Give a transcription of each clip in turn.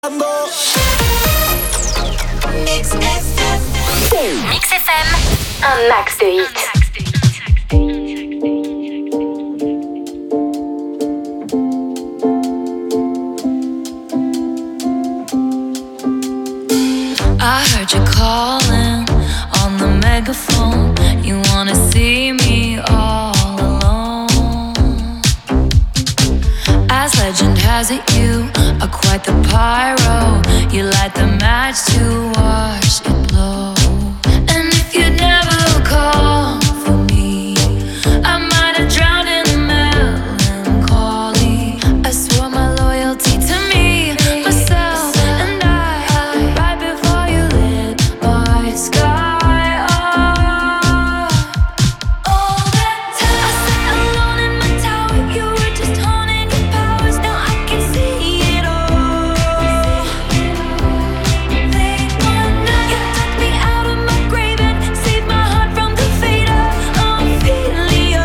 Mix FM. Mix FM, un max de hits. I heard you calling on the megaphone. You wanna see me all alone. As legend has it, you are quite the pyro. You light the match to watch it blow. And if you'd never call for me, I might have drowned in the melancholy. I swore my loyalty to me, myself, and I, right before you lit my sky up. All that time I sat alone in my tower, you were just honing your powers. Now I can see it all. Late one night, you took me out of my grave and saved my heart from the fate of Ophelia.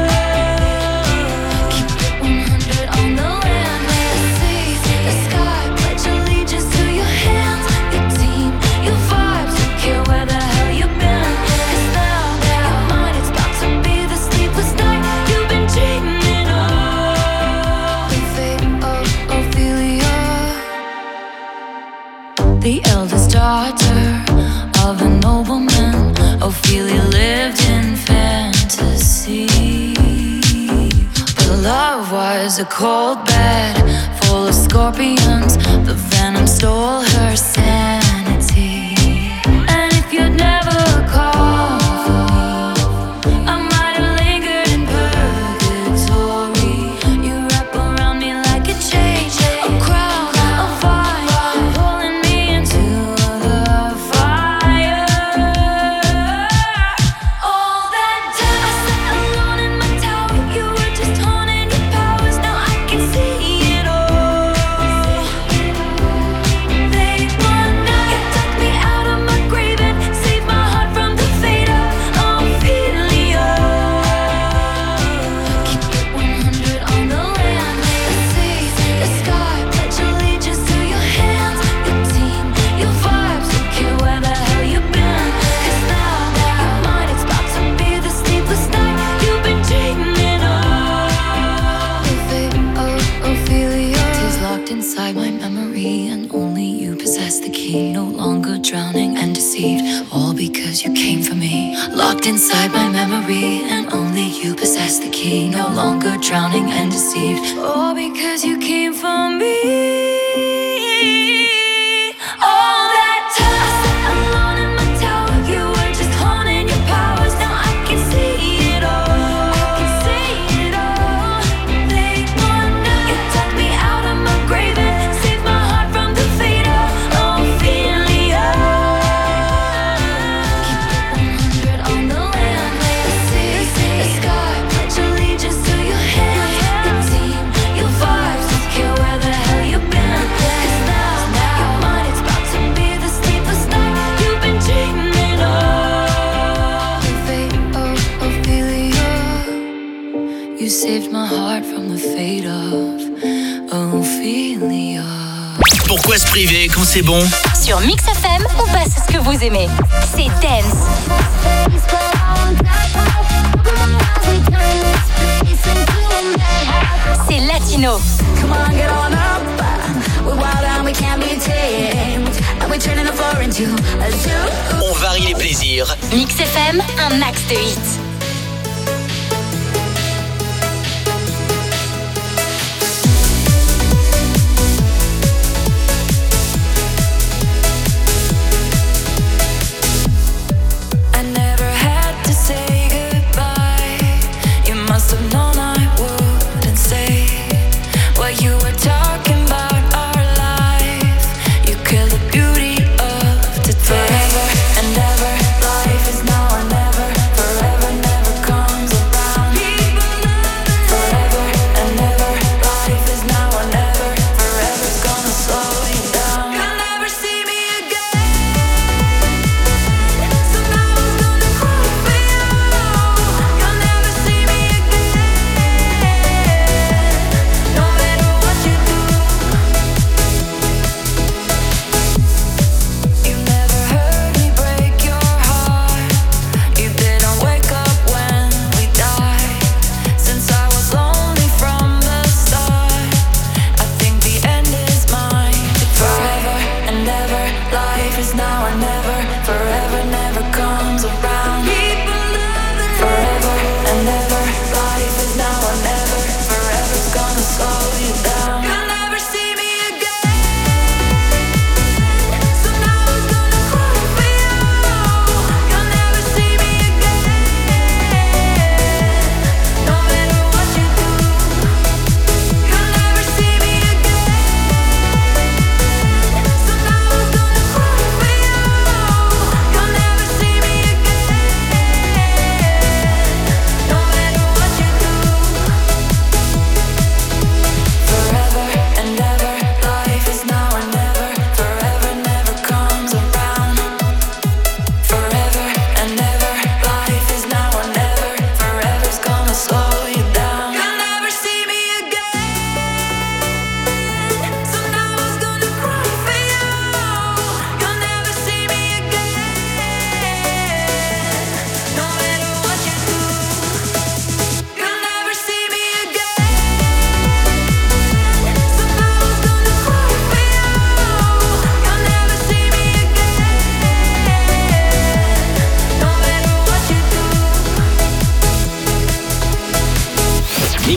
Keep it 100 on the land, the sea, the sky. Pledge allegiance to your hands, your team, your vibes. Don't care where the hell you've been, 'cause now your mind is about to be the sleepless night you've been dreaming of. The fate of Ophelia, the eldest daughter of a nobleman. Ophelia lived in fantasy, but love was a cold bed full of scorpions. The venom stole her sanity. And if you'd never called for me, I might have lingered in purgatory. You wrap around me like a chain, a crown, a fire, pulling me into the fire. All that time I sat alone in my tower, you were just honing your powers. Now I can see it all. Late one night, you took me out of my grave and saved my heart from the fate of Ophelia. Keep it 100 on the land, the sea, the sky. Pledge allegiance to your hands, your team, your vibes. Don't care where the hell you've been, 'cause now your mind is about to be the sleepless night you've been dreaming of. The fate of Ophelia is locked inside my memory, and only you possess the key. No longer drowning and deceived, all because you came for me. Locked inside my memory, and only you possess the key. No longer drowning and deceived, all because you came for me. All that time I sat alone in my tower, you were just honing your powers. Now I can see it all. I can see it all. Late one night, you took me out of my grave and saved my heart from the fate of Ophelia. Keep it 100 on the land, the sea, the sky. Pledge allegiance to your hands, your team, your vibes. Don't care where the hell you've been, 'cause now your mind is about to be the sleepless night you've been dreaming of. The fate of Ophelia, you saved my heart from the fate of Ophelia. Pourquoi se priver quand c'est bon? Sur Mix FM, on passe ce que vous aimez. C'est Dance. C'est Latino. Come on, get on up. We're wild and we can't be tamed. And we're turning the floor into a zoo. On varie les plaisirs. Mix FM, un max de hits. I never had to say goodbye. You must have known I wouldn't say what you were talking about our life. You killed the beauty of today. Forever and ever, life is now or never. Forever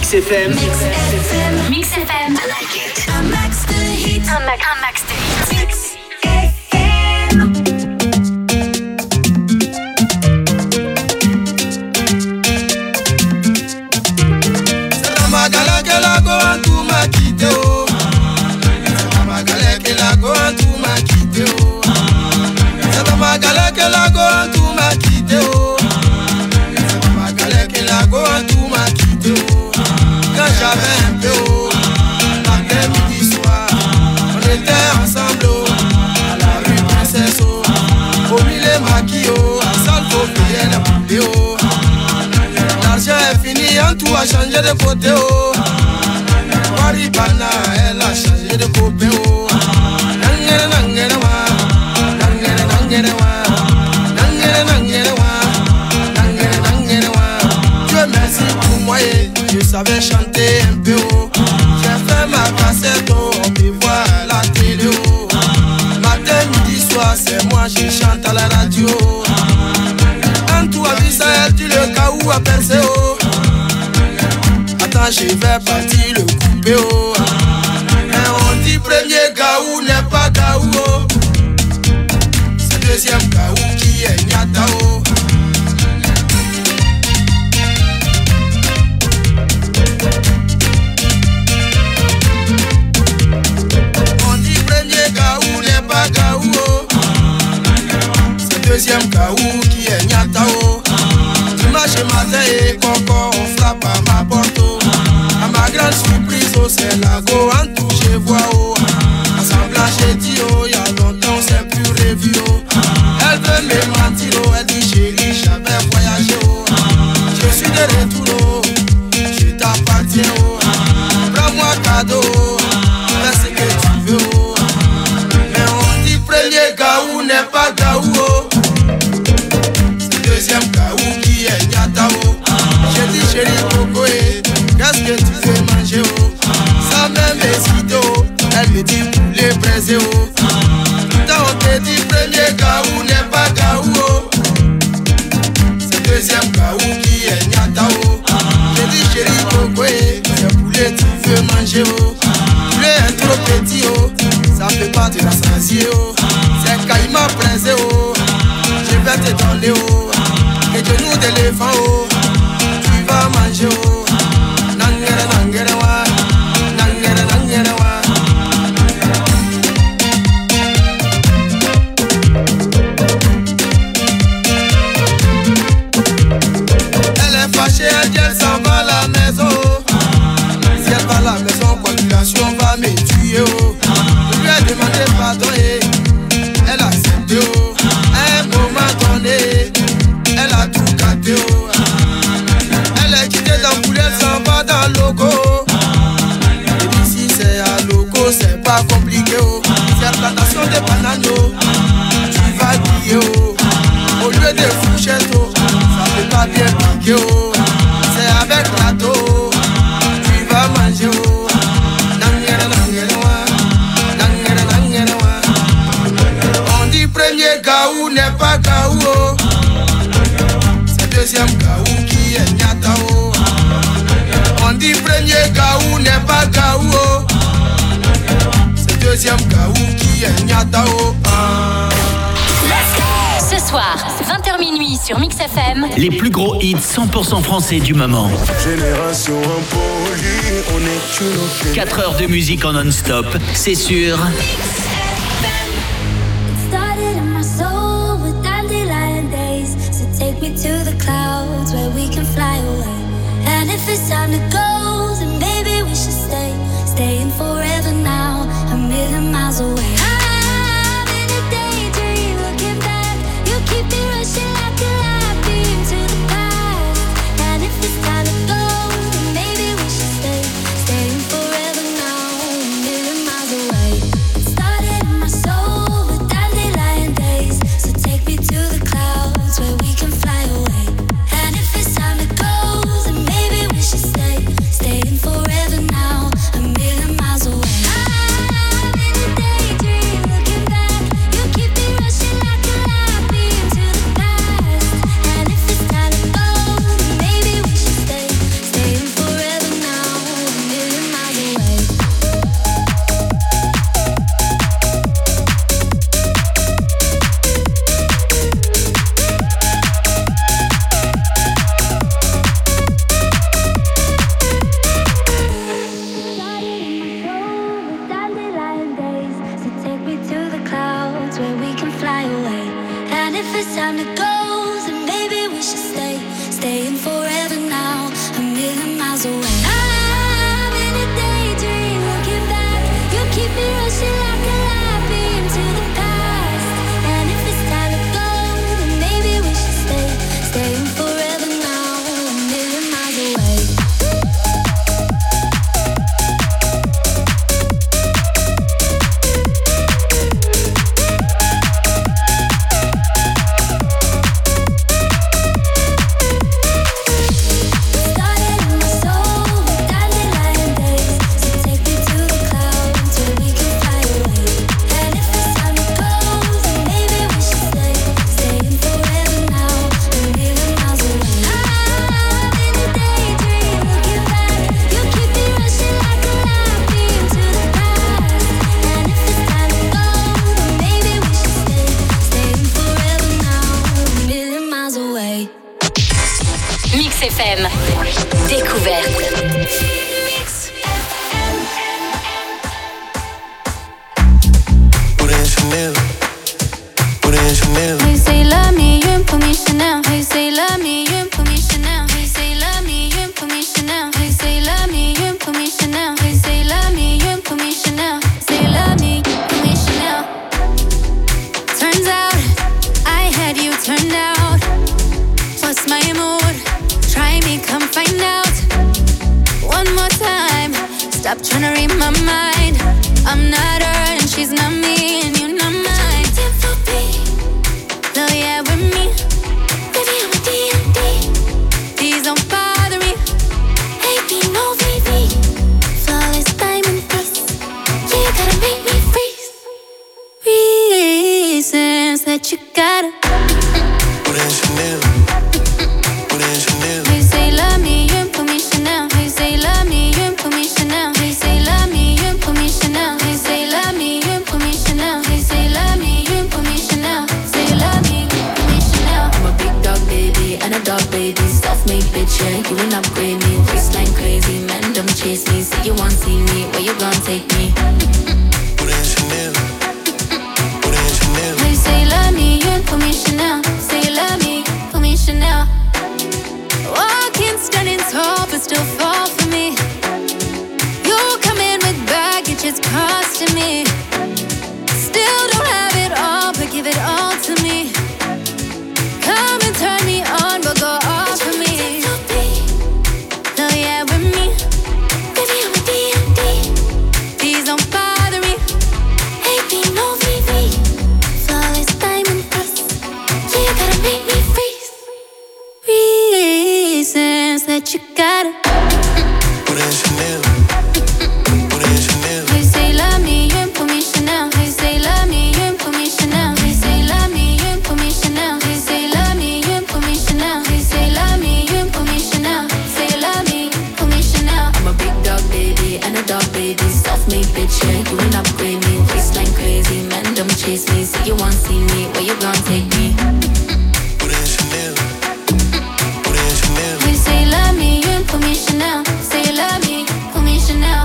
Mix FM. Mix FM. I like it. I max the heat. Un max de hits. Mix FM. Magala que la go en tout m'a quitté oh. C'est Magala que la go en tout m'a quitté oh. C'est Magala que la go en tout m'a quitté oh. C'est Magala que la go en tout m'a quitté oh. Quand j'avais un peu oh, matin midi soir, on était ensemble oh, à la rue Princesse oh, au milieu maquis oh, à salle faut payer la poupée oh. L'argent est fini, en tout a changé de côté oh. Waribana, elle a changé de copain oh. Nangere nangere wa, nangere nangere wa, nangere nangere wa, nangere nangere wa. Dieu merci pour moi et je savais chanter un peu oh. J'ai fait ma cassette oh, on me voit à la télé oh. Matin, midi, soir, c'est moi je chante à la radio. Quand tout a vu ça, tu le cas où a percé oh. Attends, je vais partir le couper oh. Et on dit premier gaou n'est pas gaou oh. C'est deuxième gaou qui est nyata oh. On dit premier gaou n'est pas gaou oh. C'est deuxième gaou qui est nyata oh. Dimanche matin et coco on frappe à ma porte oh. À ma grande surprise oh, c'est la go en tout je vois oh. Ensemble j'ai dit oh, y'a longtemps on s'est plus revu oh. Elle veut me mentir oh, elle dit chérie j'avais voyagé oh. Je suis de retour oh, je t'appartiens oh. Prends-moi cadeau oh, fais ce que tu veux oh. Mais on dit premier gaou n'est pas gaou oh. C'est deuxième gaou qui est nyata oh. J'ai dit chérie coco eh, qu'est-ce que tu veux manger oh. Sans même hésiter oh, elle me dit poulet braisé oh. Quand on te dit premier gaou n'est pas gaou oh. C'est deuxième gaou qui est nyata oh. J'ai dit chérie coco eh, c'est poulet tu veux manger oh. Poulet est trop petit oh, ça peut pas te rassasier oh. C'est caïma braisé oh, je vais te donner oh. Et genoux d'éléphant oh, tu vas manger oh. Nangere nangere wa, nangere nangere wa. Elle est fâchée, elle dit elle s'en va à la maison. Si elle va à la maison, coagulation va me tuer oh. Je lui ai demandé pardon et elle a accepté oh. À un moment donné, elle a tout gâté oh. Elle est quittée dans poulet, elle s'en va dans le logo. Et ici c'est à logo, c'est pas compliqué oh. C'est plantation de bananes oh. Tu vas griller oh. Au lieu de fourchette oh, ça peut pas bien piquer oh. C'est avec râteau oh. Tu vas manger oh. Nangere nangere wa, nangere nangere wa. On dit premier gaou n'est pas gaou oh. C'est deuxième gaou qui est nyata oh. On dit premier gaou n'est pas gaou oh. C'est deuxième gaou qui est nyata oh. Ce soir, 20h minuit sur Mix FM. Les plus gros hits 100% français du moment. Génération impolie, on est toujours 4 heures de musique en non-stop, c'est sûr. It started in my soul with dandelion days. So take me to the clouds where we can fly away. And if it's time to go, then maybe we should stay. Staying forever now, a million miles away. I'm in a daydream looking back. You keep me rushing like a light beam to the past. And if it's time to go, then maybe we should stay. Staying forever now, a million miles away. It started where we can fly away. And if it's time to go, then maybe we should stay. Staying forever now, a million miles away. I'm in a daydream, looking back. You keep me rushing like a light beam to the past. And if it's time to go, then maybe we should stay. Staying forever now, a million miles away. Mix FM. Découverte. Hey, say love me, you ain't put me Chanel. Hey, say love me, you ain't put me Chanel. Hey, say love me, you ain't put me Chanel. Hey, say love me, you ain't put me Chanel. Hey, say love me, you ain't put me Chanel. Say love me, put me Chanel. Turns out I had you turned out. What's my mood? Try me, come find out. One more time. Stop trying to read my mind. I'm not her and she's not me, and you're not mine. No, yeah, with me. Baby, I'm a D&D. Please don't bother me. Baby, no VV. Flawless diamond piece. Yeah, you gotta make me freeze. Reasons that you gotta Put in Chanel. Put in Chanel. Hey, say love me, you ain't put me Chanel. Hey, say love me, you ain't put me Chanel. Hey, say love me, you ain't put me Chanel. Hey, say love me, you ain't put me Chanel. Hey, say love me, you ain't put me Chanel. Say love me, put me Chanel. I'm a big dog baby and a dog baby. Self-made bitch, yeah, you ain't upgrade me. Waistline crazy, man, don't chase me. Say you want see me, where you gon' take me? Put in Chanel. Put in Chanel. Hey, say love me, you ain't put me Chanel. Say love me, put me Chanel. Walking standing tall, but still fall for me. You come in with baggage, it's costing me. Still don't have it all, but give it all to me. Come and turn me on, but go off for me. No, yeah, with me. Baby, I'm a D&D. Please don't bother me. Baby, no VV. Flawless diamond piece. Yeah, you gotta make me freeze. Reasons that you gotta Put in Chanel. Put in Chanel. Hey, say love me, you ain't put me Chanel. Hey, say love me, you ain't put me Chanel. Hey, say love me, you ain't put me Chanel. Hey, say love me, you ain't put me Chanel. Hey, say love me, you ain't put me Chanel. Say love me, put me Chanel. I'm a big dog baby and a dog baby. Self-made bitch, yeah, you ain't upgrade me. Waistline crazy, man, don't chase me. Say you want see me, where you gon' take me? Put in Chanel. Put in Chanel. Hey, say love me, you ain't put me Chanel. Say love me, put me Chanel.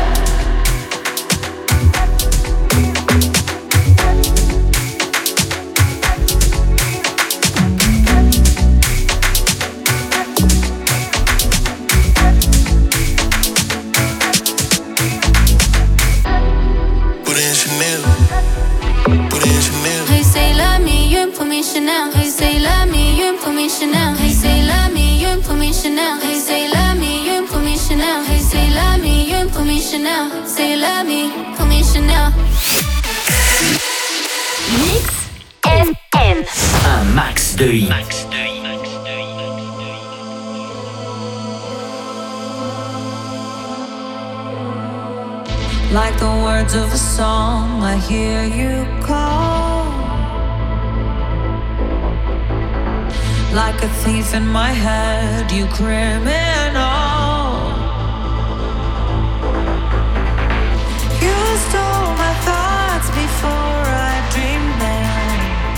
Put in Chanel. Put in Chanel. Hey, say love me, you ain't put me Chanel. Hey, say love me, you ain't put me Chanel. Hey, say love me, you ain't put me Chanel. Hey, say love me, you ain't put me Chanel. Hey, say love me, you ain't put me Chanel. Say love me, put me Chanel. Mix FM. Un max de hits. Like the words of a song, I hear you call. Like a thief in my head, you criminal. You stole my thoughts before I dreamed them,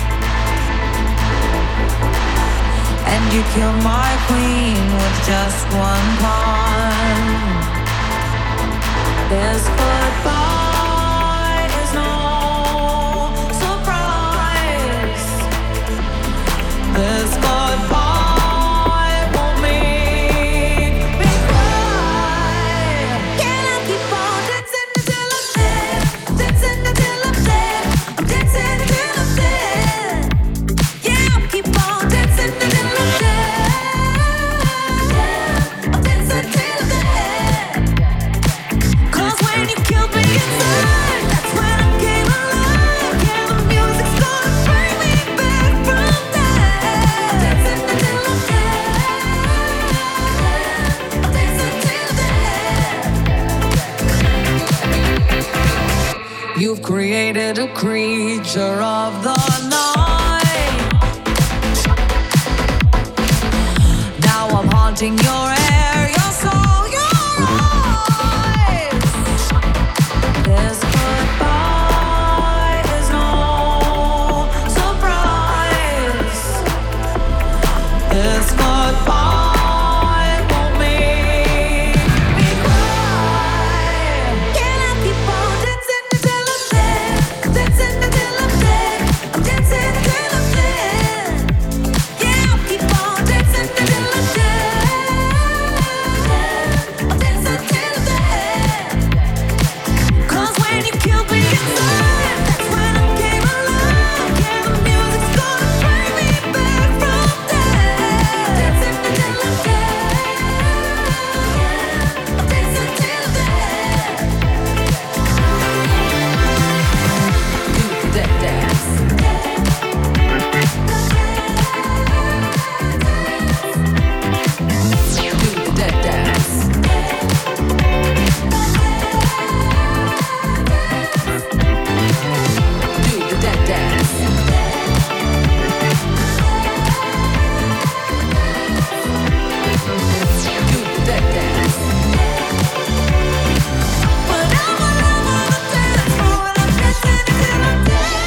and you killed my queen with just one pawn. This goodbye is no surprise. creature of the night. Now I'm haunting your air, your soul, your eyes. This goodbye is no surprise. This goodbye won't make me cry. Can I keep on dancing until I'm dead? Dancing until I'm dead. I'm dancing until I'm dead. Yeah, I'll keep on dancing until I'm dead. I'm dancing till I'm dead. 'Cause when you killed me inside, that's when I came alive. Yeah, the music's gonna bring me back from death. Dancing until I'm dead. I'm dancing till I'm dead. Do the dead dance. Do the dead dance. Do the dead dance. Do the dead dance. But I'm all over the dance floor and I'm dancing until I'm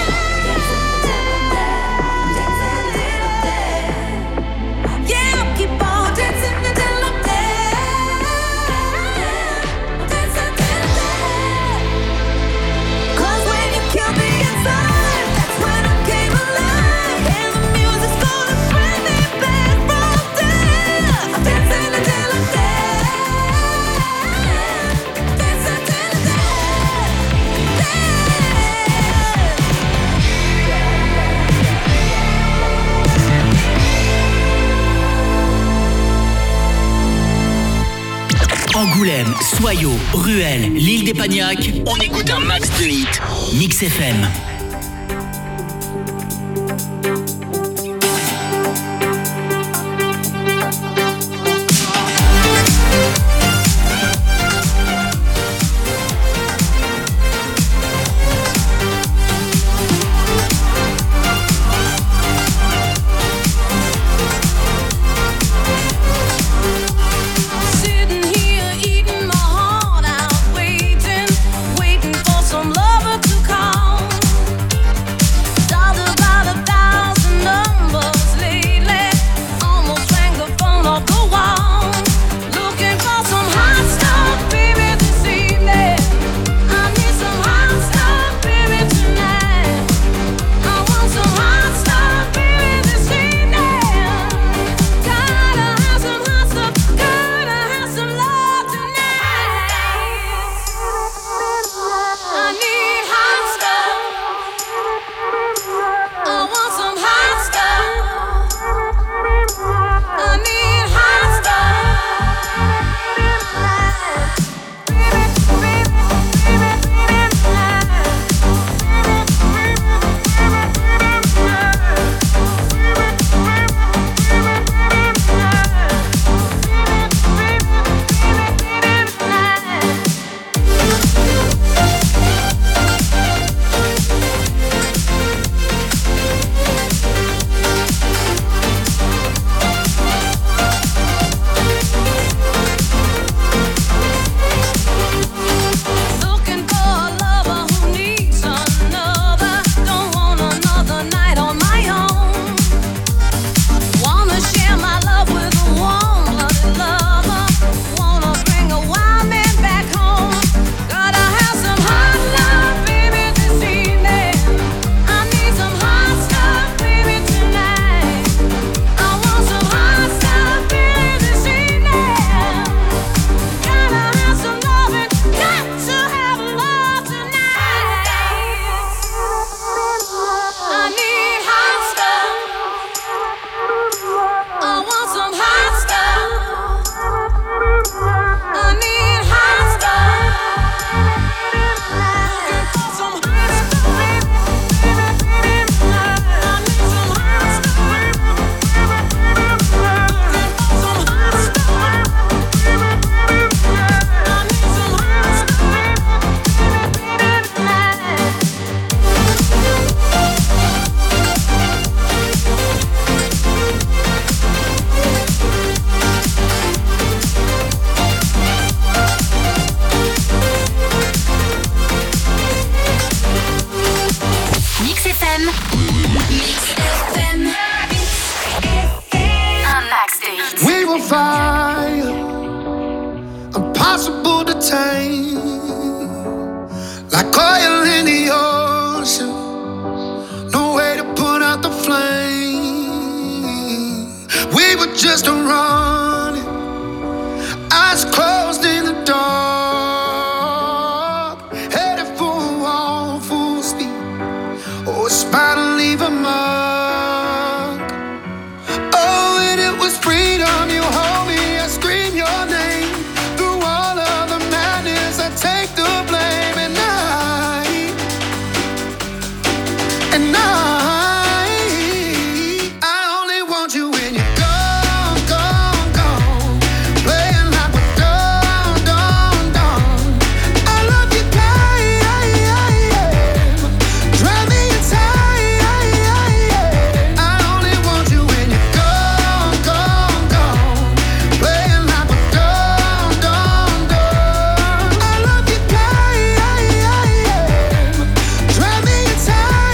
dead. Yeah, I'll keep on dancing until I'm dead. Dancing till I'm dead. 'Cause when you killed me inside, that's when I came alive. And the music's gonna bring me back from death. I'm dancing until I'm dead. Dancing till I'm dead. Angoulême, Soyaux, Ruelle, l'île des Pagnacs, on écoute un max de hits. Mix FM. Sitting here eating my heart out, waiting for some lover to come. FM. Un max de hits. We will fire, impossible to tame, like oil in the ocean, no way to put out the flame. We were just running, eyes closed in the dark, headed for a wall, full speed. Oh, it's bound to leave a mark. Oh, and it was freedom. You hold me, I scream your name. Through all of the madness, I take the blame. And I only want you when you're gone, gone, gone. Playing like we're done, done, done. I love you, drive me inside. I only want you when you're gone, gone, gone. Playing like we're done, done, done. I love you, drive me inside.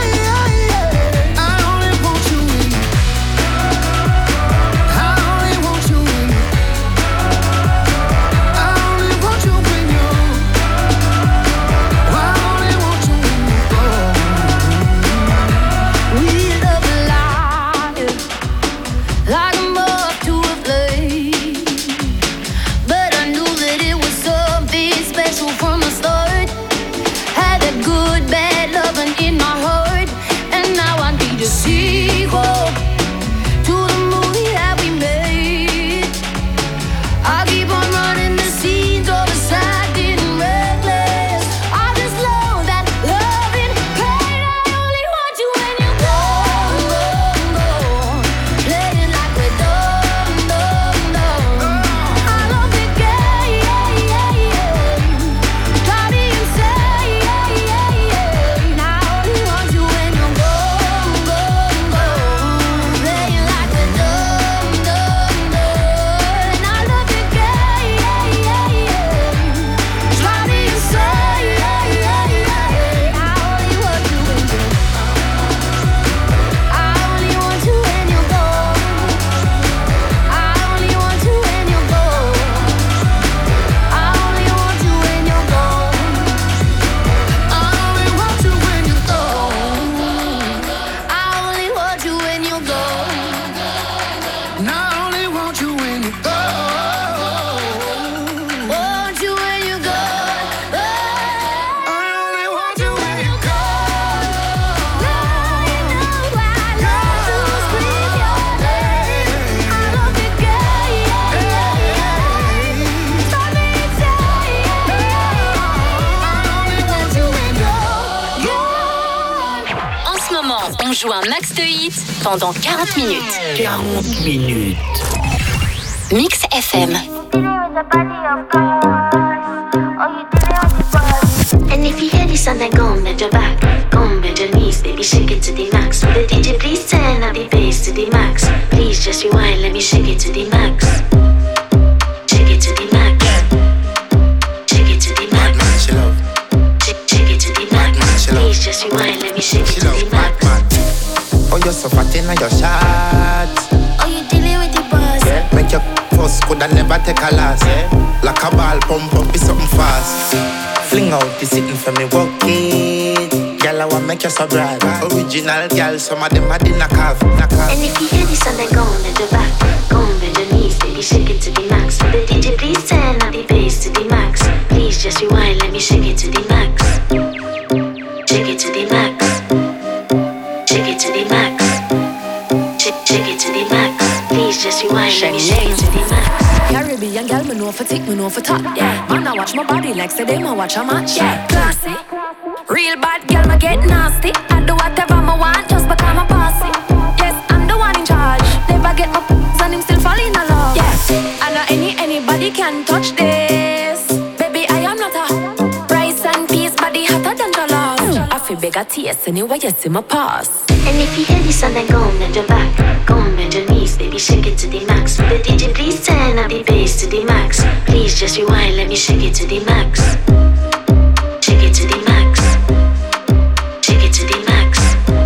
On joue un max de hits pendant 40 minutes. 40 minutes. Mix FM. And if you hear this song, then go and bend your back. Go and bend your knees, baby, shake it to the max. Will the DJ please turn up the bass to the max? Please just rewind, let me shake it to the max. Shake it to the max. Shake it to the max. Shake it to the max. Please just rewind, let me shake it to the max. Oh, you're so fat in your shots. Oh, you dealing with the boss? Yeah. Make your first could I never take a last. Yeah. Like a ball pump up, be something fast. Fling out the sitting for me, walk it. Girl, I want make you so bright. Original girl, some of them are in a calf. And if you hear this song, then go and bend your back. Go and bend your knees, baby, shake it to the max. Will the DJ please turn up the bass to the max? Please just rewind, let me shake it to the max. Shake it to the max. Shake it to the max. Shake it to the max. Please just rewind, let me shake it to the max. Caribbean girl, me know for tick, me know for top. Yeah, man, I watch my body like say they ma watch a match. Yeah, classy. Real bad girl, me get nasty. I do whatever I want just because I'm bossy. Yes, I'm the one in charge. Never get my and him still fall in love. Yeah, I know anybody can touch this. Baby, I am not a rice and peas, body hotter than jollof. I feel bigger taste anyway, you see my pass. And if you hear this song, then go and bend your back. Go and bend your knees, baby, shake it to the max. Will the DJ please turn up the bass to the max? Please just rewind, let me shake it to the max. Shake it to the max. Shake it to the max.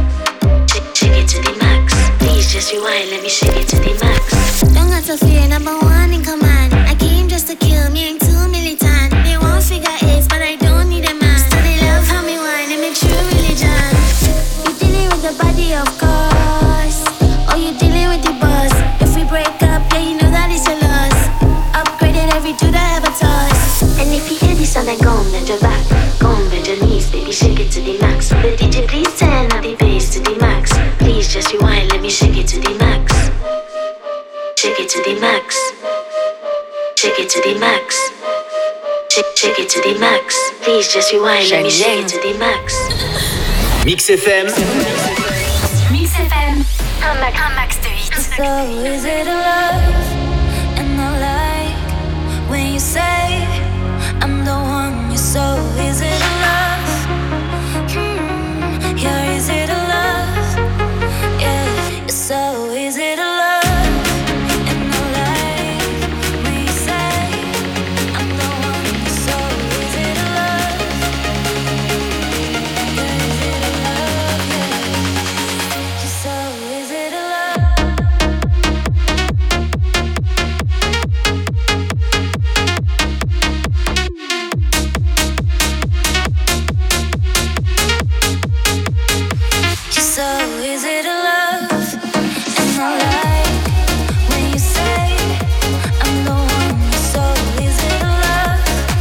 the max. Will the DJ please turn up the bass to the max? Please just rewind, let me shake it to the max. Shake it to the max. Shake it to the max. Shake it to the max. Please just rewind, let me shake it to the max. Mix FM. Mix FM. Un max de hits. So is it a love and I like when you say I'm the one you so is it a love? Yeah, is it a love? Yeah, so is it a love? And I like when you say I'm the one you so is it a love? Yeah, is it a love? Yeah, so is it a love? So is it a love? And I like when you say I'm the one. So is it a love?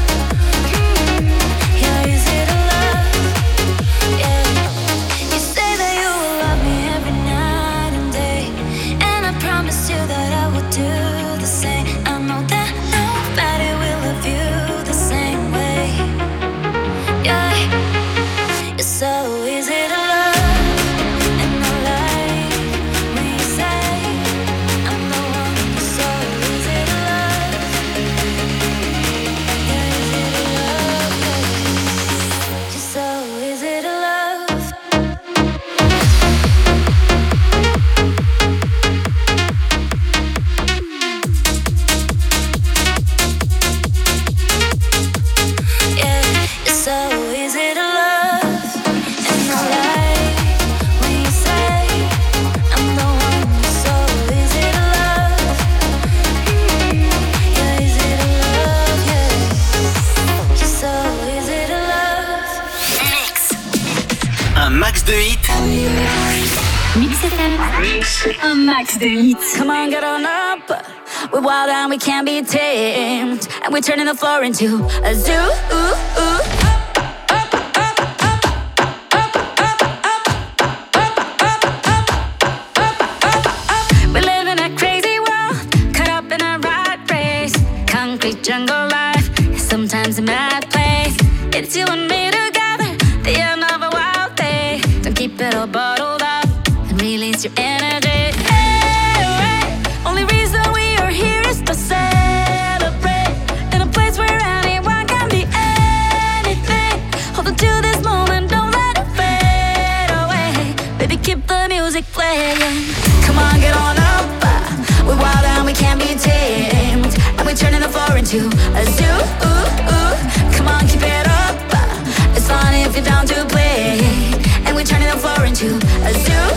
Yeah, is it a love? Yeah. You say that you will love me every night and day, and I promise you that I will do the same. I know that nobody will love you the same way. Yeah. So is it a love? De hits. Mix FM. Un max de hits. Come on, get on up. We're wild and we can't be tamed, and we're turning the floor into a zoo. We live in a crazy world, caught up in a rat race. Concrete jungle life is sometimes a mad place. It's you and me together, the end of a wild day. Don't keep it all bottled up and release your energy. Hey, only reason we are here is to celebrate in a place where anyone can be anything. Hold on to this moment, don't let it fade away. Baby, keep the music playing. Come on, get on up. We're wild and we can't be tamed, and we're turning the floor into a zoo. Come on, keep it up. It's fun if you're down to play, and we're turning the floor into a zoo.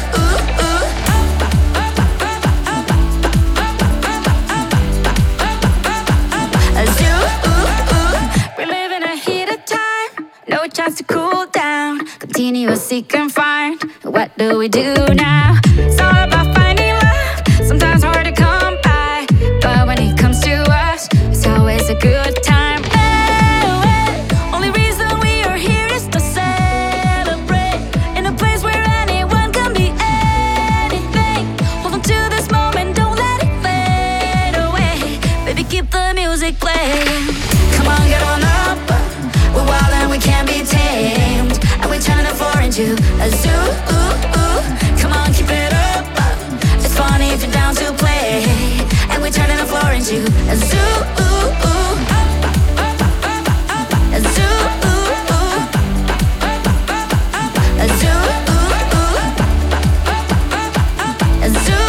A zoo. We're living a heated time, no chance to cool down. Continuous seek and find. What do we do now? It's all about finding love. Sometimes hard to come by, but when it comes to us, it's always a good time. Only reason we are here is to celebrate in a place where anyone can be anything. Hold on to this moment, don't let it fade away. Baby, keep the music playing. Come on, get on up. We're wild and we can't be tamed, and we're turning the floor into a zoo. Come on, keep it up. It's funny if you're down to play, and we're turning the floor into a zoo. A zoo. A zoo. A zoo.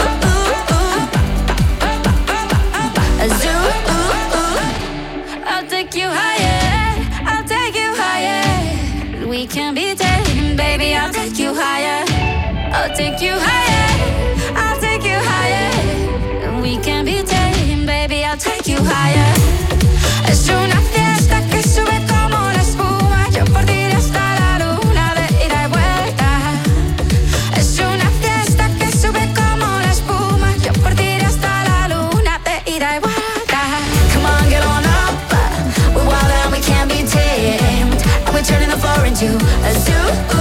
A zoo. I'll take you higher. I'll take you higher. We can be taken, baby. I'll take you higher. I'll take you higher. I'll take you higher. We can be taken, baby. I'll take you higher. Es una fiesta que sube como la espuma. Yo por ti hasta la luna de ida y vuelta. Es una fiesta que sube como la espuma. Yo por ti hasta la luna de ida y vuelta. Come on, get on up. We're wild and we can't be tamed, and we're turning the floor into a zoo.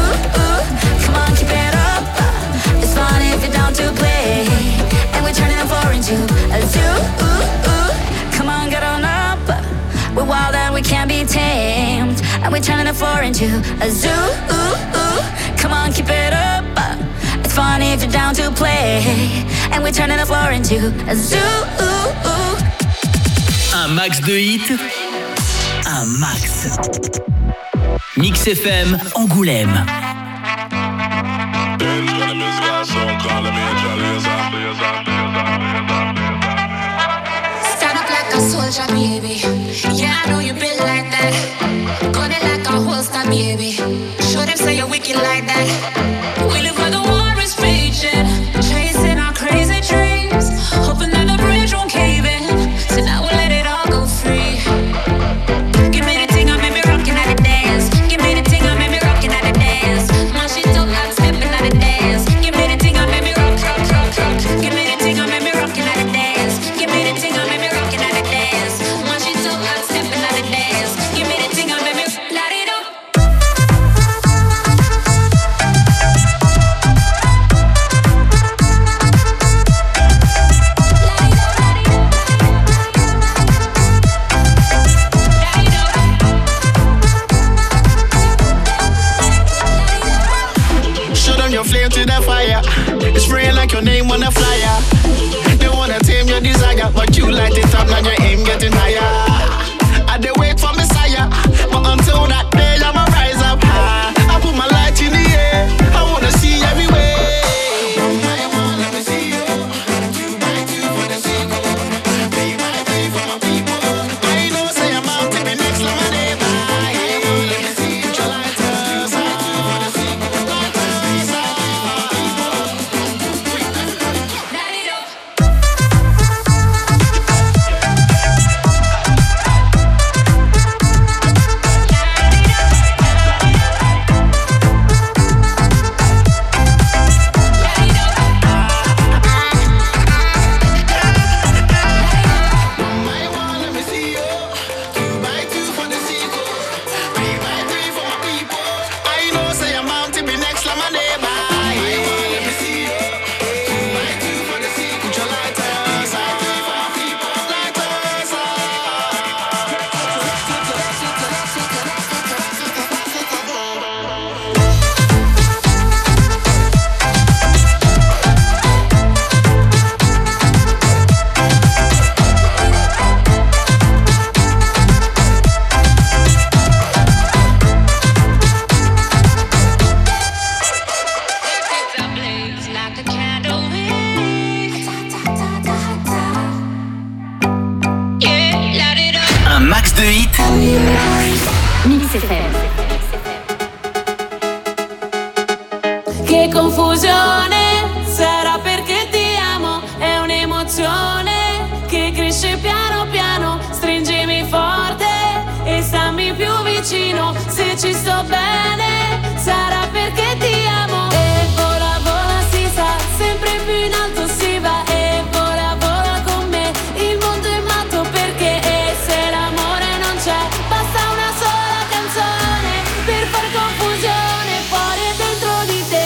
floor into a zoo. Come on, keep it up. It's fun if you're down to play. And we're turning the floor into a zoo. Un max de hits, un max. Mix FM Angoulême. Stand up like a soldier, baby. Yeah, I know you built like that. Gun it like a holster, baby. Show them say you're wicked like that. We live where the war is raging, chasing our crazy dreams, hoping that the bridge won't cave in. So now we'll let it all go free. Give me the thing, I made me rockin' at the dance. Give me the thing, I made me rockin' at the dance. My shit don't like stepping at the dance. Give me the thing, I made me rock. Give me the thing, I made me rockin' at the dance. Give me the thing, I made me rockin' at the dance. My shit don't like stepping at the dance. Give me the thing, I made me light it up. Your flame to the fire. It's spraying like your name on a flyer. They wanna tame your desire, but you light it up, now your aim getting higher. I dey wait for Messiah, but until that day I'ma rise up high. I put my light in the air, I wanna see everywhere. Let me see you. 2 by 2 for the sequel. 3 by 3 for my people. I know say I'm out to be next like my neighbor. Let me see you. Light us up. 2 for the sequel. Mix FM. Che confusione, sarà perché ti amo, è un'emozione che cresce piano piano, stringimi forte e stammi più vicino, se ci sto bene, sarà perché ti amo. E vola, vola, si sa, sempre più in alto si va, e vola, vola con me, il mondo è matto perché e se l'amore non c'è, basta una sola canzone per far confusione fuori e dentro di te.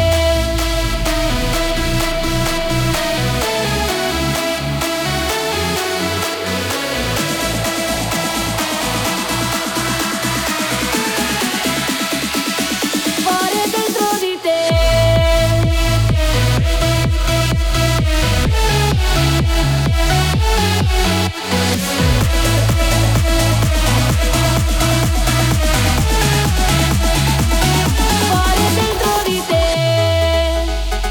Fuori e dentro di te. Fuori e dentro di te.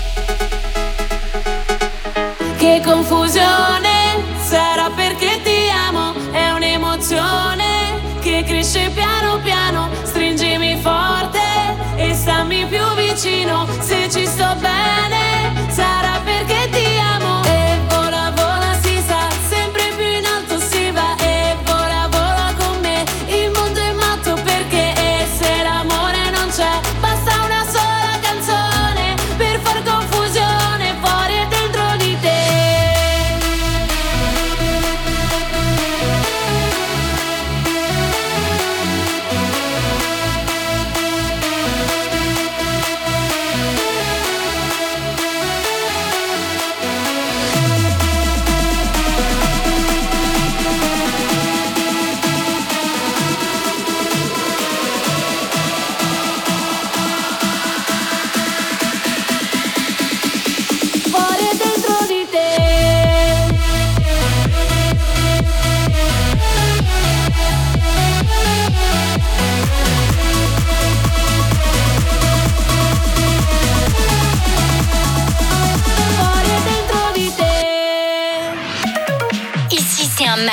Che confusione, sarà perché ti amo, è un'emozione che cresce piano piano, stringimi forte e stammi più vicino, se ci sto bene, sarà perché ti amo. E vola, vola, si sa, sempre più in alto si va, e vola, vola con me, il mondo è matto perché e se l'amore non c'è, basta una sola canzone per far confusione fuori e dentro di te.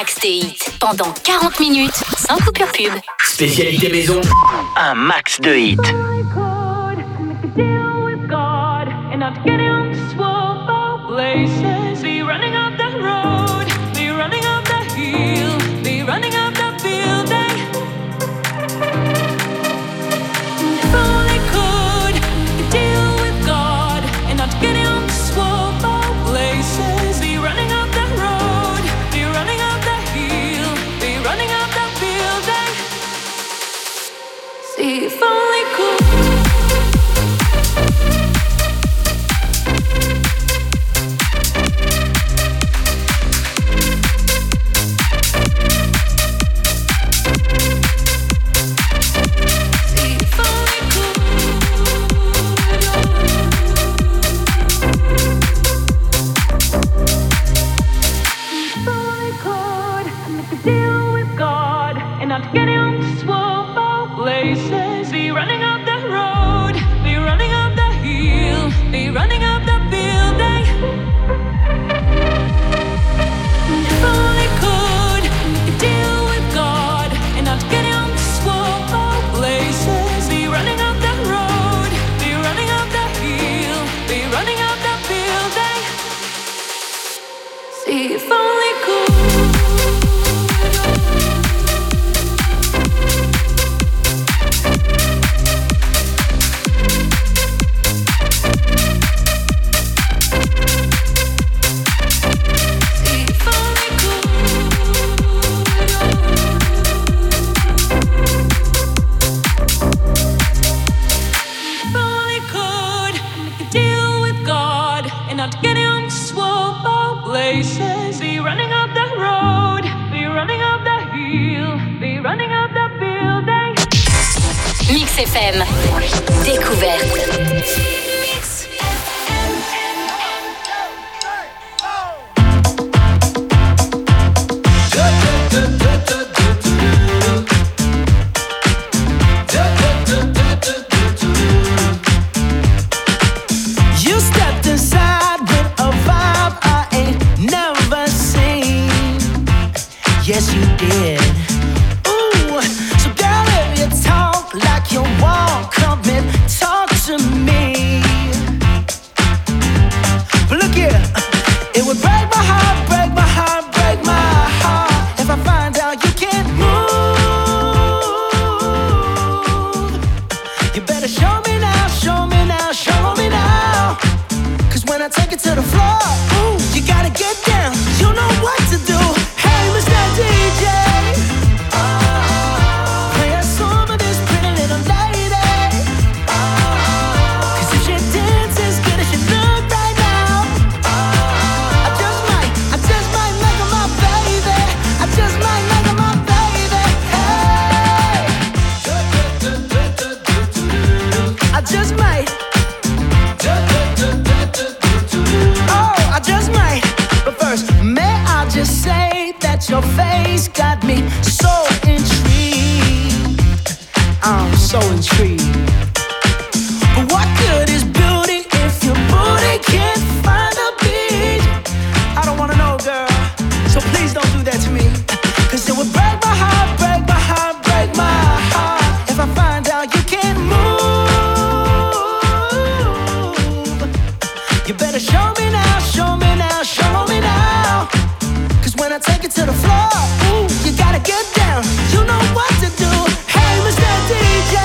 max de hits pendant 40 minutes sans coupure pub. Spécialité maison, un max de hits. And not getting on the swamp places. Be running up the road, be running up the hill, be running up the building. If only could deal with God and not getting on the swamp places. Be running up the road, be running up the hill, be running up the building. See if only could. Getting on the swamp places. Be running up the road, be running up the hill, be running up the building. If only could deal with God and not getting on the swamp places. Be running up the road, be running up the hill, be running up the building. See if only could. Getting on the swamp places. Be running up the road, be running up the hill, be running up the building. Mix FM, découverte. Yes, you did. Ooh, so girl, if you talk like you walk, come and talk to me. But look here, it would break my heart, break my heart, break my heart if I find out you can't move. You better show me now, show me now, show me now. 'Cause when I take it to the floor, ooh, you gotta get down. You know what to do. Hey, Mr. DJ, play a song of this pretty little lady. 'Cause if she dances good as she look right now, I just might make her my baby. I just might make her my baby. Hey, I just might. Oh, I just might. But first, may I just say that your face got me so intrigued. I'm so intrigued. But what good is beauty if your booty can't find a beat? I don't wanna know, girl, so please don't do that to me. 'Cause it would break my heart, break my heart, break my heart if I find out you can't move. You better show me now, show me now, show me now. 'Cause when I take it to the floor, ooh, you gotta get down. You know what to do. Hey, Mr. DJ,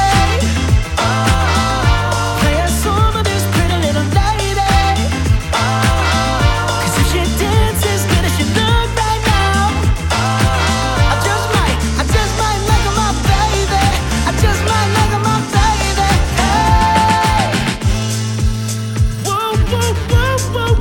play a song of this pretty little lady. 'Cause if she dances good as she look right now, I just might make her my baby. I just might make her my baby. Hey, whoa, whoa, whoa, whoa,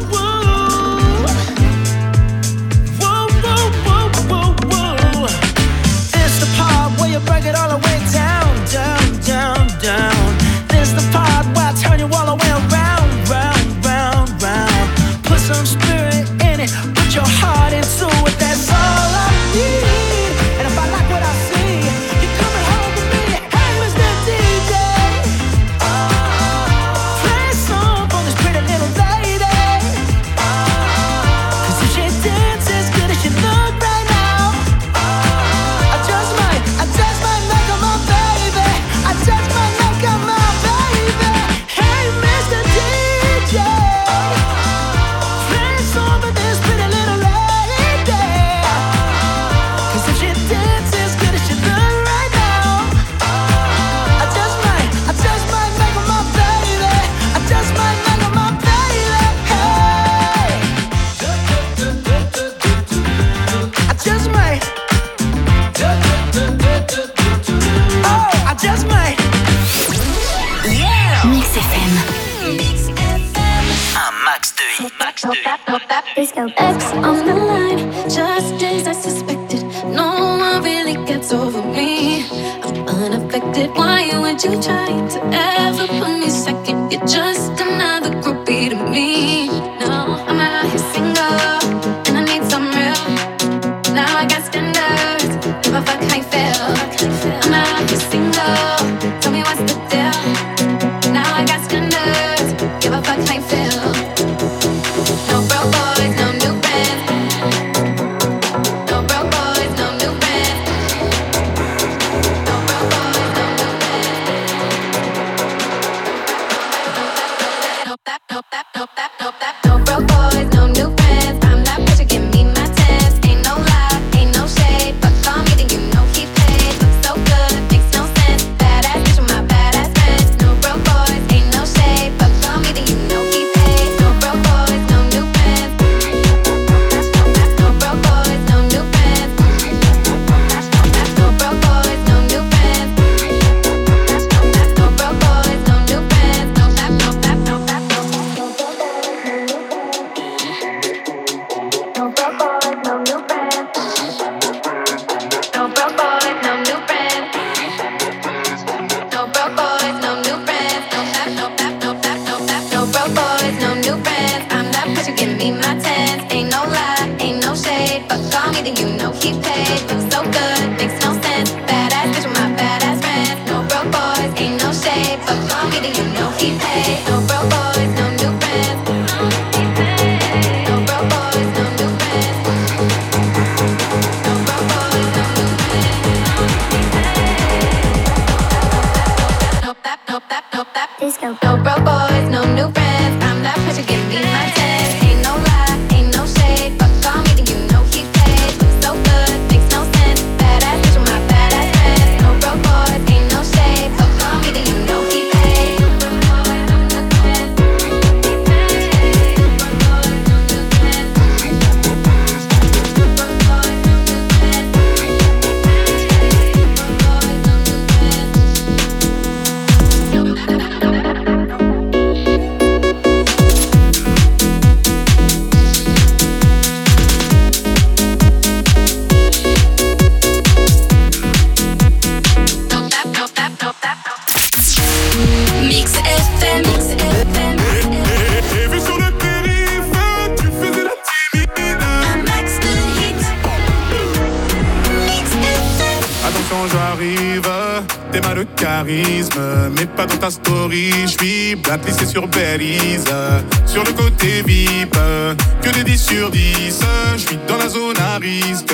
Max de hit. X on the line, just as I suspected. No one really gets over me. I'm unaffected. Why would you try to ever put me second? You're just another groupie to me. No, I'm out here single, and I need some real. Now I got standards. Give a fuck how you feel. I'm out here single. Tell me what's the deal. Now I got standards. Give a fuck how you feel. No broke boys, no new friends. No broke boys, no new friends. No broke boys, no new friends. No broke boys, no new friends. I'm that bitch, you give me my test. Ain't no lie, ain't no shade. But call me, then you know he paid. Looks so good, makes no sense. Badass bitch with my badass friends. No broke boys, ain't no shade. But call me, then you know he paid. No broke boys, no new friends. No broke boys, no new friends. No broke boys, no new friends. No broke boys, no new friends. No broke boys, no new friends. No broke boys, no new friends. No broke boys, no new friends. No broke boys, no new friends. I'm that bitch, you give me my tens. Ain't no lie, ain't no shade. But call me, then you know he paid. Looks so good, makes no sense. Badass bitch with my badass friends. No broke boys, ain't no shade. But call me, then you know he paid. No broke boys, no new friends. No broke boys, no new friends. No broke boys, no new friends. No broke boys, no new friends. I'm that bitch, you give me my tens. Ain't no lie, ain't no shade. But call me, then you know he paid. Looks so good, makes no sense. Badass bitch with my badass friends. No broke boys, ain't no shade. But call me, then you know he paid. Mix FM. J'ai vu sur le périph', tu faisais la timide. Un max de hits. Mix FM. Attention, j'arrive, t'es mal de charisme, mais pas dans ta story. J'suis blacklisté sur Belize, sur le côté VIP, que des 10 sur 10. J'suis dans la zone à risque.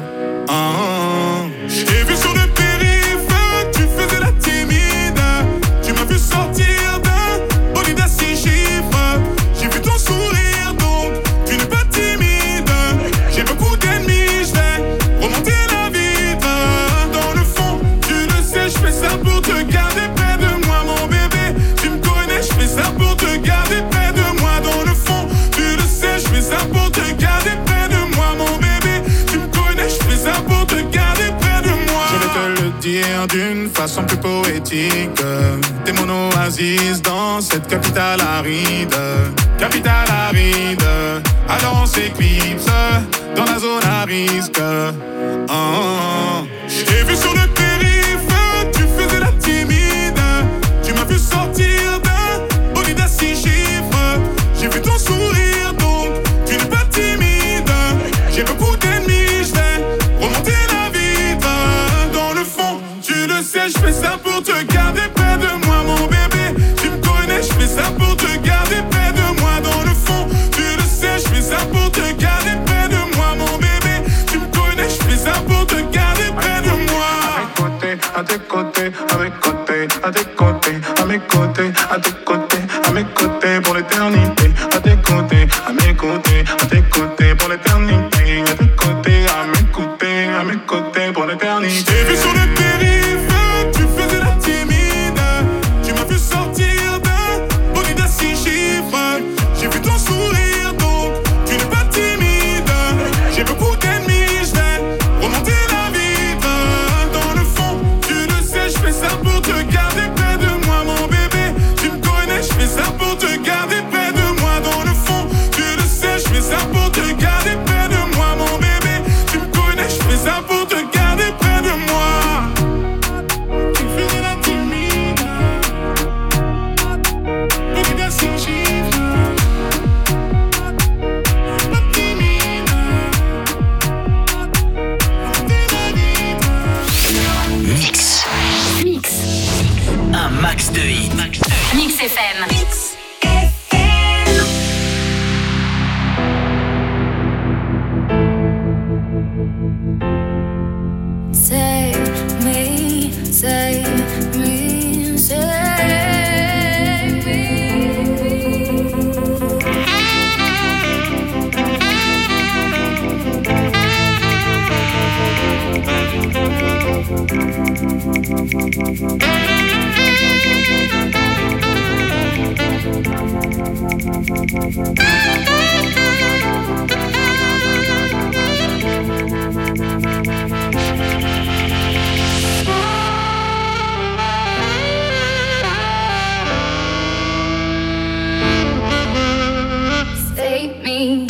J'ai vu sur le périph', tu faisais la timide. Tu m'as vu sortir d'un bolide à 6 chiffres. J'ai vu ton sourire, donc tu n'es pas timide. J'ai beaucoup d'ennemis, j'vais remonter la vitre. Dans le fond, tu le sais, j'fais ça pour te garder près de moi, mon bébé. Tu me connais, j'fais ça pour te garder près de moi. Dans le fond, tu le sais, j'fais ça pour te garder près de moi, mon bébé. Tu me connais, j'fais ça pour te garder près de moi. Je vais te le dire d'une façon plus poétique. T'es mon oasis dans cette capitale aride. Capitale aride, alors on s'éclipse dans la zone à risque. J'ai vu sur le périph', tu faisais la timide. Tu m'as vu sortir d'un bolide à 6 chiffres. J'ai vu ton sourire, donc tu n'es pas timide. J'ai beaucoup d'ennemis, j'vais remonter la vitre. Dans le fond, tu le sais, j'fais ça pour te garder près de moi, mon bébé. Tu me connais, j'fais ça pour te garder près de moi. Dans le fond, tu le sais, j'fais ça pour te garder près de moi, mon bébé. Tu me connais, j'fais ça pour te garder près de moi. À tes côtés, à mes côtés, à tes côtés, à mes côtés, à tes côtés, à mes côtés pour l'éternité. À tes côtés, à mes côtés, à tes côtés pour l'éternité. À tes côtés, à mes côtés pour l'éternité. J'ai vu sur le périph', tu faisais la timide. Tu m'as vu sortir d'un bolide à 6 chiffres. J'ai vu ton sourire, donc tu n'es pas timide. J'ai beaucoup d'ennemis, j'vais remonter la vitre. Dans le fond, tu le sais, j'fais ça pour te garder près de moi, mon bébé. Tu me connais, j'fais ça pour te garder près de moi. Dans le fond, Save me.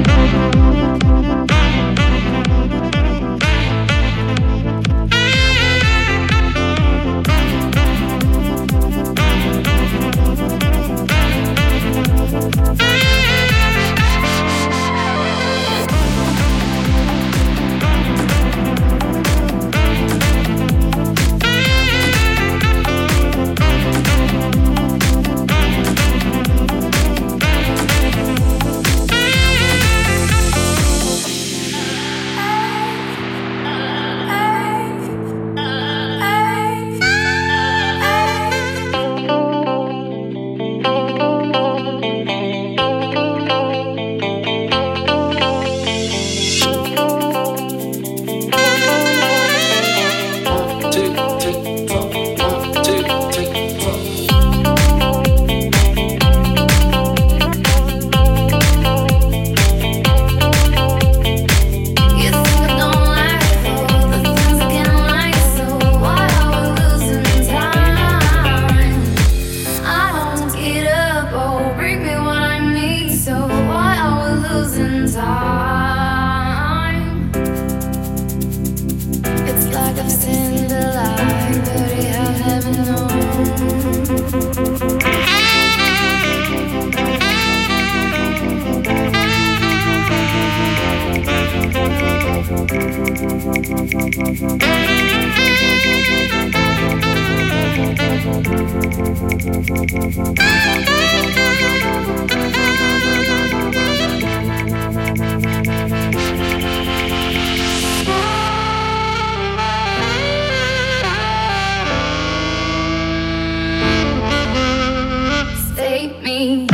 Save me.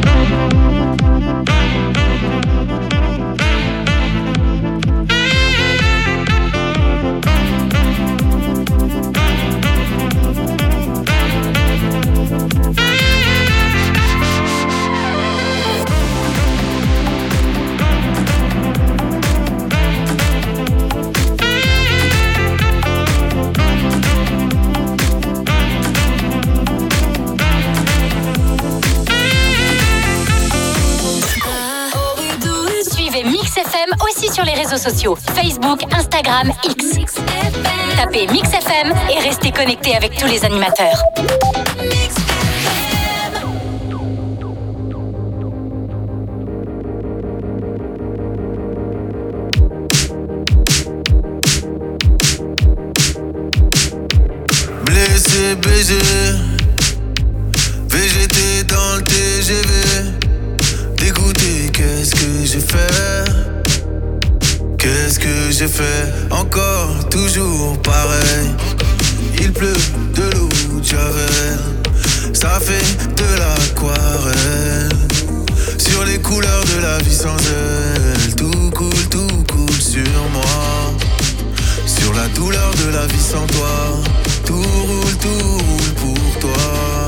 Aussi sur les réseaux sociaux, Facebook, Instagram, X. Tapez Mix FM et restez connectés avec tous les animateurs. Blessé, baisé, VGT dans le TGV. Dégoûté, qu'est-ce que j'ai fait? Qu'est-ce que j'ai fait? Encore, toujours pareil. Il pleut de l'eau de Javel. Ça fait de l'aquarelle. Sur les couleurs de la vie sans elle. Tout coule sur moi. Sur la douleur de la vie sans toi. Tout roule pour toi.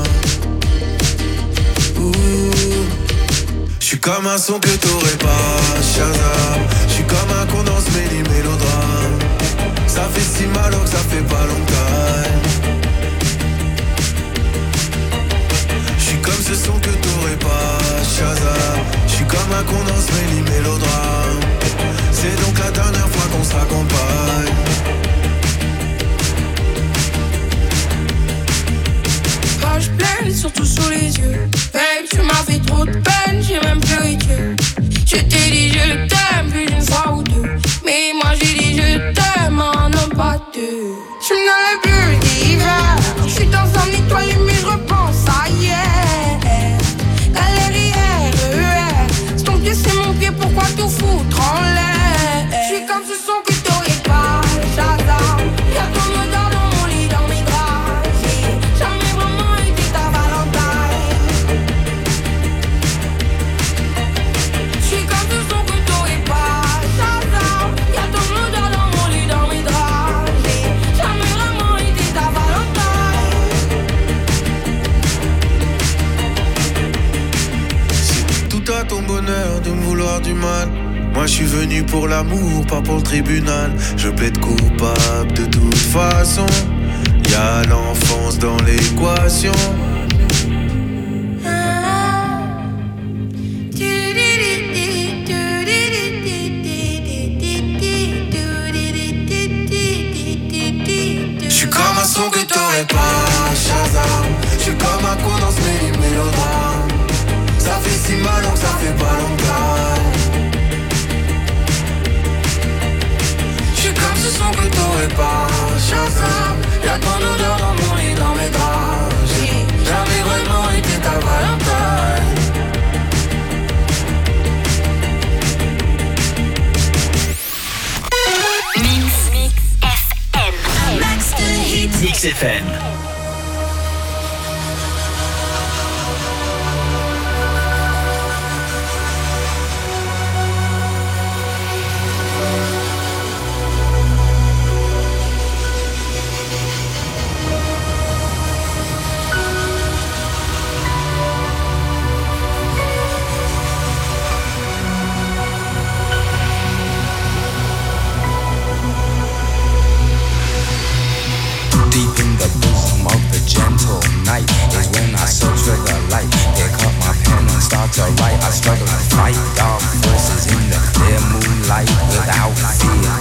J'suis comme un son que t'aurais pas, Shazam. J'suis comme un condense mélodrame. Ça fait si mal que ça fait pas longtemps. J'suis comme ce son que t'aurais pas, Shazam. J'suis comme un condense mélodrame. C'est donc la dernière fois qu'on s'accompagne. Page pleine, surtout sous les yeux. Babe, tu m'as fait trop de peine, j'ai même pleuré Dieu. Je t'ai dit je t'aime plus d'une fois ou deux. Mais moi j'ai dit je t'aime en homme pas deux. Je n'allais plus d'hiver. Je suis dans un étoile mais je repense à hier. Galerie RER. C'est ton pied, c'est mon pied, pourquoi tout foutre en l'air? Je suis comme ce son que t'aurais pas, Shazam. Y'a ton odeur dans mon lit, dans mes draps. J'ai jamais vraiment été ta Valentine. ton bonheur de me vouloir du mal. Moi je suis venu pour l'amour, pas pour le tribunal. Je plaide coupable de toute façon. Y'a l'enfance dans l'équation. J'suis comme un son que t'aurais pas, Shazam. J'suis comme un con dans ce mélodrame. Ça fait si mal donc ça fait pas longtemps. J'suis comme ce son que t'aurais pas, Shazam. Y'a ton odeur dans mon lit, dans mes draps. J'ai jamais vraiment été ta Valentine. Mix FM. To write, I struggle to fight dark forces in the clear moonlight without fear.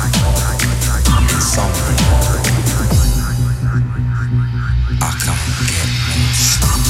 Insomnia, I can't get no sleep.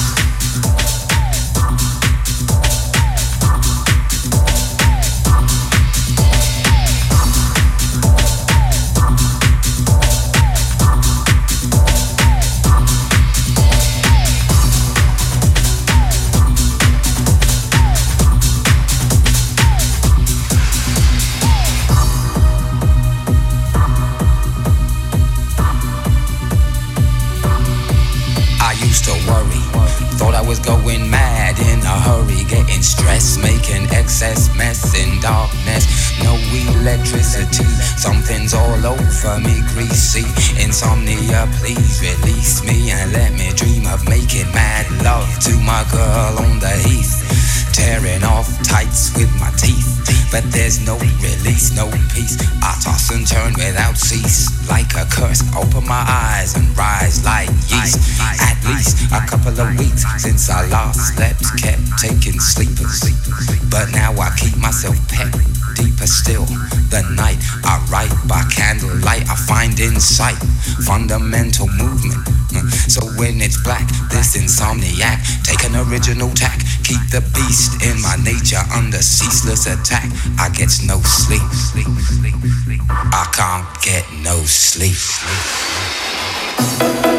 Going mad in a hurry, getting stressed, making excess mess in darkness. No electricity, something's all over me, greasy. Insomnia, please release me and let me dream of making mad love to my girl on the heath. Tearing off tights with my teeth, but there's no release, no peace. I toss and turn without cease, like a curse. Open my eyes and rise like yeast. At least a couple of weeks since I last slept, kept taking sleepers, but now I keep myself pet. Deeper still, the night I write by candlelight. I find insight, fundamental movement. So when it's black, this insomniac, take an original tack. Keep the beast in my nature under ceaseless attack. I get no sleep. I can't get no sleep.